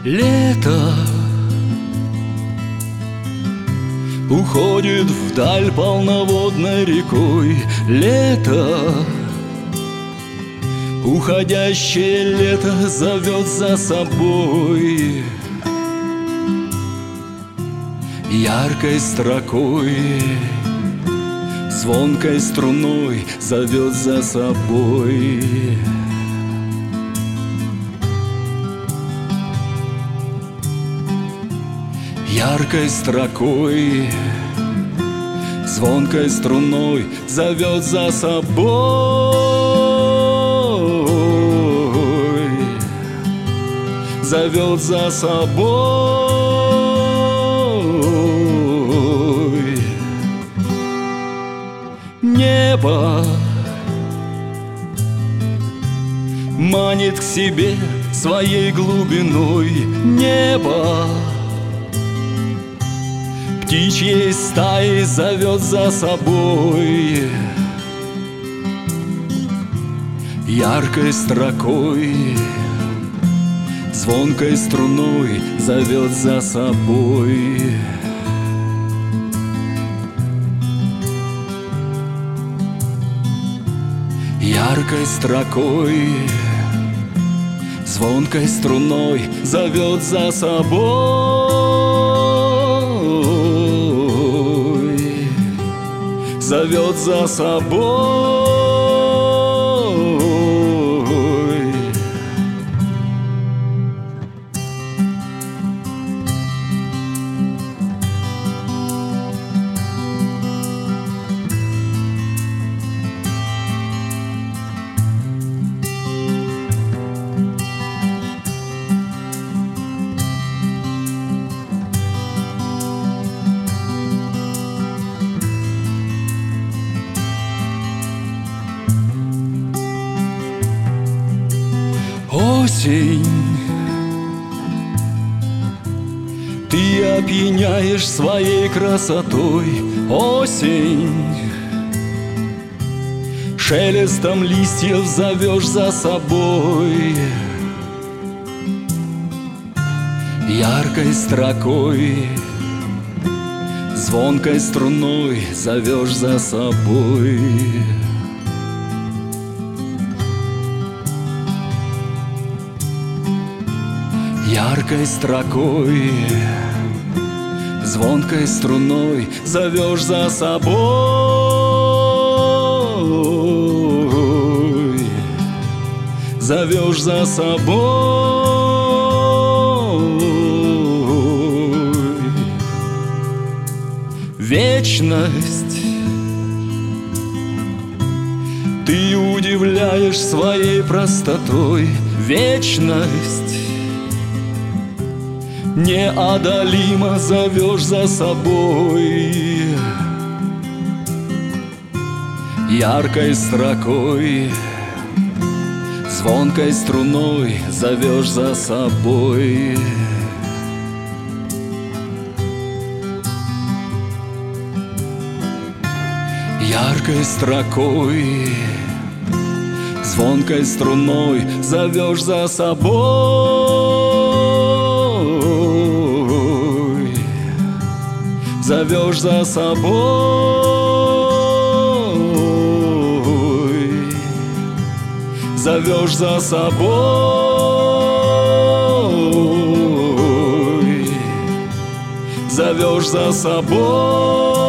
Лето уходит вдаль полноводной рекой. Лето, уходящее лето зовет за собой. Яркой строкой, звонкой струной зовет за собой. Яркой строкой, звонкой струной зовет за собой. Зовет за собой. Небо манит к себе своей глубиной. Небо птичьей стаей зовет за собой. Яркой строкой, звонкой струной зовет за собой. Яркой строкой, звонкой струной зовет за собой. Зовет за собой. Осень, ты опьяняешь своей красотой. Осень, шелестом листьев зовешь за собой. Яркой строкой, звонкой струной зовешь за собой. Яркой строкой, звонкой струной зовешь за собой. Зовешь за собой. Вечность ты удивляешь своей простотой. Вечность неодолимо зовешь за собой. Яркой строкой, звонкой струной зовешь за собой. Яркой строкой, звонкой струной зовешь за собой. Зовешь за собой. Зовешь за собой. Зовешь за собой.